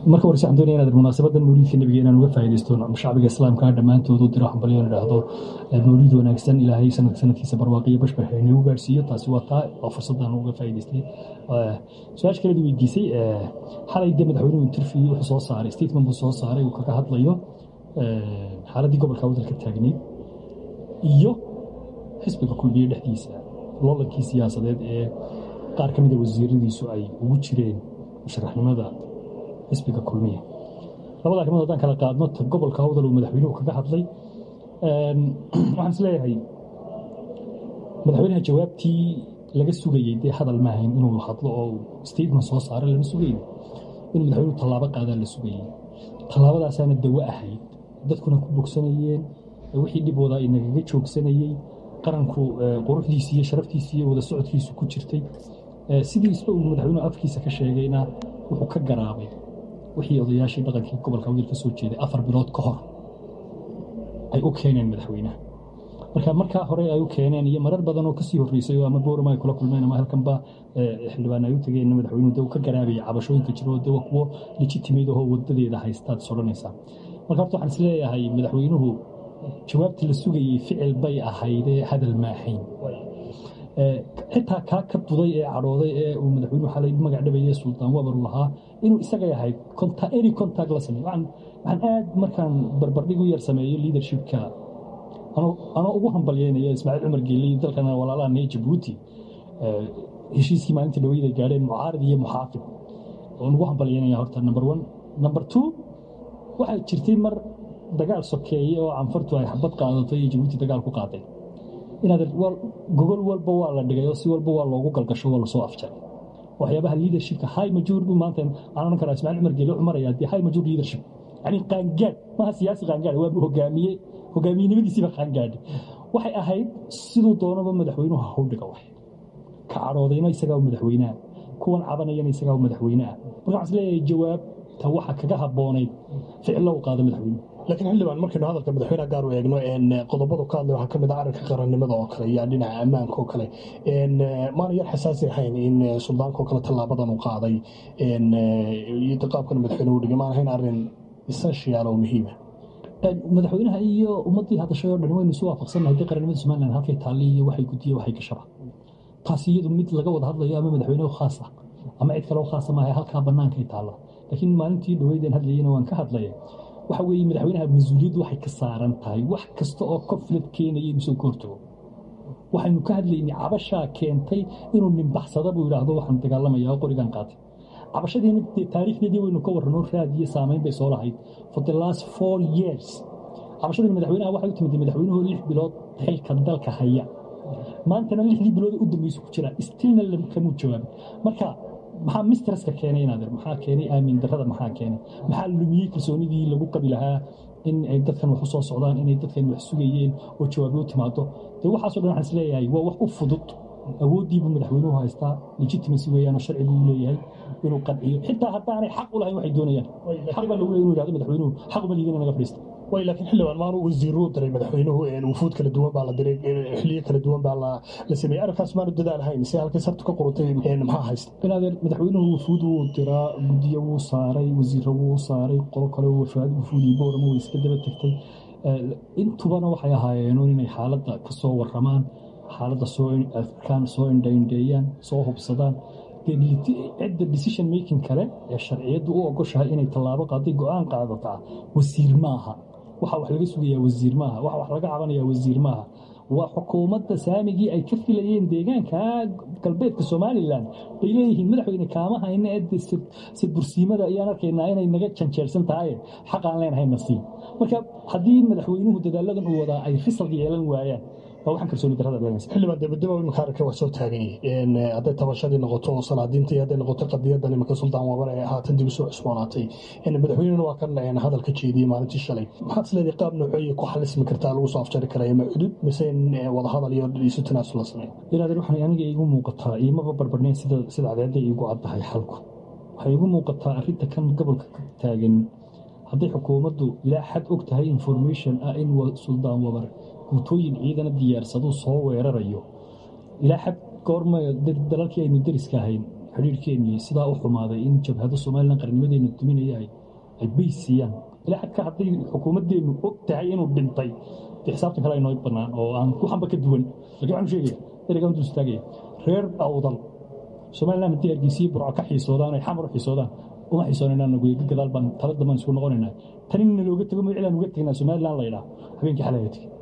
marka hore waxaan doonayaa inaad munaasabadan mawliidka nabiga inaan uga faa'iidaysto shacbiga islaamka dhammaantood u diro hambalyo idhaahdo mawliid wanaagsan ilaahay sanadkiisa barwaaqiyo bashbax inuu gaarsiiyo taasi waa taa oo fursaddan uga faa'iidaystay su-aasha kale weydiisay xalay dee madaxweynuhu interview wuxuu soo saaray statement buu soo saaray uu kaga hadlayo xaaladii gobolka wadalka taagneyd iyo xisbiga kulmiye dhexdiisa loolankii siyaasadeed ee qaar ka mida wasiiradiisu ay ugu jireen musharaxnimada xisbiga kulmiye labadaa kamid haddaan kala qaadno ta gobolka awdal uu madaxweynuhu kaga hadlay waxaan is leeyahay madaxweynaha jawaabtii laga sugayey dee hadal maahayn inuu hadlo oo statement soo saaro lama sugayn inuu madaxweynuhu tallaabo qaadaan la sugayey tallaabadaasaana dawo ahayd dadkuna ku bogsanayeen wixii dhib wadaa inagaga joogsanayey qaranku quruxdiisii iyo sharaftiisii iyo wada socodkiisu ku jirtay sidii isba uu madaxweynuhu afkiisa ka sheegayna wuxuu ka garaabay wixii odayaashii dhaqankii gobolka awdal ka soo jeeday 4 bilood ka hor ay u keeneen madaxweynaha markaa hore ay u keeneen iyo marar badan oo kasii horreysay ama boorama ay kula kulmeen ama halkanba xildhibaan ay u tageen madaxweynuhu dee uu ka garaabayay cabashooyinka jiro dee waa kuwo legitimate ahoo wadadeeda haystaad soranaysaa marka horta waxaan is leeyahay madaxweynuhu jawaabtii la sugayey ficil bay ahaydee hadal maahayn xitaa kaa ka duday ee cadhooday ee uu madaxweynuhu xalay magac dhabayay suldaan wabar lahaa inuu isagay ahayd any contact la sameeyo waxaan aad markaan barbardhig u yar sameeyo leadershipka anoo ugu hambalyeynaya ismaaciil cumar geelle iyo dalkana walaalaha nee jabuuti heshiiskii maalinta dhaweyda gaadheen mucaarid iyo muxaafid oon ugu hambalyeynaya horta number 1 number 2 waxaa jirtay mar dagaal sokeeye oo canfartu ay xabad qaadato iyo jabuuti dagaal ku qaaday inaad gogol walba waa la dhigay oo si walba waa loogu galgasho waa lasoo afjaray waxyaabaha leadershipka high majority maanta aan oran karaa ismaaciil cumar geelle wuxuu marayaa dee high majority leadership yani qaangaad maaha siyaasi qaangaad waa hogaamiyenimadiisiiba qaangaadhi waxay ahayd siduu doonaba madaxweynuhu ha u dhiga wax ka cadhoodayna isagaa madaxweynaha kuwan cabanayana isagaa madaxweynaha marka waxaan isleeyahay jawaabta waxa kaga habboonayd ficilo u qaada madaxweynuhu laakiin xildhibaan markaynu hadalka madaxweynaha gaar u eegno qodobadu ka hadlay waxaa ka mid ah arrinka qarannimada oo kale iyo dhinaca ammaanka oo kale maana yar xasaasi ahayn in suldaanka oo kale tallaabadan uu qaaday iyo qaabkan madaxweynuhu dhigay maan ahayn arrin essential oo muhiima madaxweynaha iyo ummaddii hadashay oo dhan waynu isu waafaqsannahay dee qarannimada somalilan halkay taalli iyo waxay gudiye waxay gashaba taasi iyadu mid laga wada hadlayo ama madaxweynehu khaas ah ama cid kaleo khaasa maaha halkaa bannaankay taalla laakiin maalintii dhaweydeen hadlayena waan ka hadlaya waxa weeye madaxweynaha mas-uuliyaddu waxay ka saaran tahay wax kasta oo conflict keenaya inuu soo hortago waxaynu ka hadlaynay cabashaa keentay inuu nimbaxsada buu yidhaahdo waxaan dagaalamaya oo qorigan qaatay cabashadiina dee taariikhdeedii waynu ka warranoo raad iyo saamayn bay soo lahayd for the last 4 years cabashadii madaxweynaha waxay u timid madaxweynuhu 6 bilood xilka dalka haya maantana 6 bilood u dambaysu ku jira stilna kamuu jawaabin marka maxaa mistreska keenay inaadeer maxaa keenay aamin darrada maxaa keenay maxaa lumiyey kalsoonidii lagu qabi lahaa in ay dadkan wax u soo socdaan inay dadkan wax sugayeen oo jawaab u timaado dee waxaasoo dhan waxaan isleeyahay waa wax u fudud awooddiibuu madaxweynuhu haystaa legitimacy weeyaan oo sharci buu leeyahay inuu qanciyo xitaa haddaanay xaq u lahayn waxay doonayaan xaq baa lagu leeyahay inuu yidhahdo madaxweynuhu xaq uma liidin naga fadhiista way laakiin xildhibaan maanu wasiiruu diray madaxweynuhu wufuud kala duwan baa la diray xilliyo kala duwan baa la sameeyey arrinkaas maanu dadaalahayn si halkay sartu ka qorantay maxaa haysta inaadeer madaxweynuhu wufuud wuu diraa guddiyo wuu saaray wasiirro wuu saaray qolo kale wufuudii boorama way iska daba tegtay intubana waxay ahaayeen inay xaaladda ka soo warramaan xaaladda soo indhaindheeyaan soo hubsadaan cidda decision making kale ee sharciyaddu u ogoshahay inay tallaabo qaaday go'aan qaadataa wasiir maaha waxa wax laga sugayaa wasiir maaha waxa wax laga cabanayaa wasiir maaha waa xukuumadda saamigii ay ka filayeen deegaanka galbeedka somalilan bay leeyihiin madaxweyne kaama hayna si bursiimada ayaan arkaynaa inay naga janjeersan tahay xaqaan leenahay nasiib marka haddii madaxweynuhu dadaaladan uu wadaa ay risal yeelan waayaan waxaan kalsooni darrada beenaysa xildhibaan debadeba imika arrinka wax soo taagan yihiin hadday tabashadii noqoto salaadiintii hadday noqoto qadiyadan imika suldaan wabar ee haatan dib usoo cusboonaatay madaxweynena waa kan hadalka jeediyey maalintii shalay maxaad isleedahay qaab nooceeya ku xalismi kartaa lagu soo afjari karaya ma cudud mise wada hadal iyo isu tanaasul la sameeyo ilaadan waxay aniga iigu muuqataa iimaba barbarnayn sida cadeedda iigu caddahay xalku waxay iigu muuqataa arrinta kan gobolka ka taagan hadday xukuumaddu ilaa xad og tahay information ah in suldaan wabar guutooyin ciidana diyaarsadu soo weerarayo ilaa xad goorma dalalkii aynu deriska ahayn xidhiirhkeennii sidaa u xumaaday in jabhado somalilan qarnimadeenna duminaya ay bays siiyaan ilaa xadka hadday xukuumaddeennu og tahay inuu dhintay dee xisaabtan kale aynoo bannaan oo aan ku xamba ka duwan lakiin waxaan sheegaya ereygaan dul istaagaya reer awdal somalilan haddii hargeysii burco ka xiisoodaan ay xamar u xiisoodaan uma xiisoonayna gadaal baan tala dambaan isku noqonaynaa tanina looga tego magacilaan uga tegnaa somalilan la yidhaah habeenkii xalay tegi